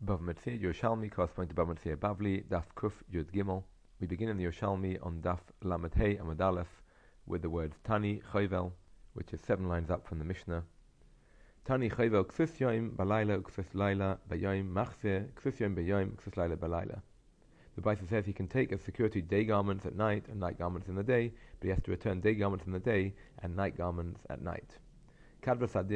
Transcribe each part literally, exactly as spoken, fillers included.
Bava Metzia Yerushalmi corresponding to Bava Metzia Bavli, Daf Kuf Yud Gimel. We begin in the Yerushalmi on Daf Lamed Hey Amud Aleph with the words Tani Chayvel, which is seven lines up from the Mishnah. Tani Chayvel Ksus Yoim Balayla Ksus Laila Bayoim Machzeh Ksus Yoim Bayoim Ksus Laila Balayla. The Brisa says he can take as security day garments at night and night garments in the day, but he has to return day garments in the day and night garments at night. A pillow or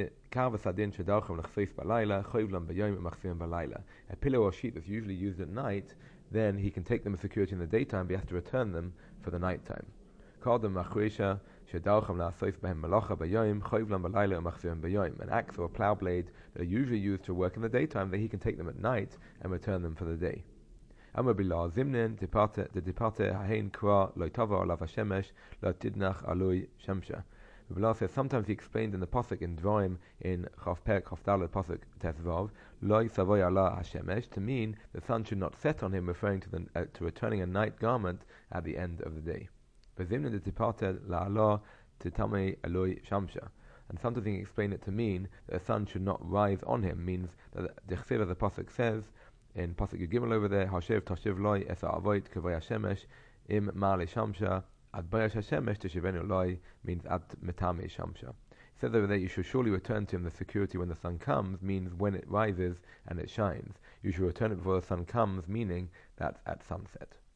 sheet that's usually used at night, then he can take them as security in the daytime, but he has to return them for the night time. An axe or a plow blade that are usually used to work in the daytime, that he can take them at night and return them for the day. Rabbi says sometimes he explained in the pasuk in Dvarim in Chav Perek Chav Daled pasuk Tesvav Lo Savoy Allah Hashemesh to mean the sun should not set on him, referring to the uh, to returning a night garment at the end of the day. And sometimes he explained it to mean that the sun should not rise on him, means that the chsiv of the pasuk says in pasuk Yud Gimel over there Hashev Tashiv Loi Esa Avoid Kavay Hashemesh Im Ma'ale Shamsha Ad Bayash Hashemesh Teshivenu Loi means Ad Metame Shamsha. It says over there you should surely return to him the security when the sun comes, means when it rises and it shines. You should return it before the sun comes, meaning that's at sunset.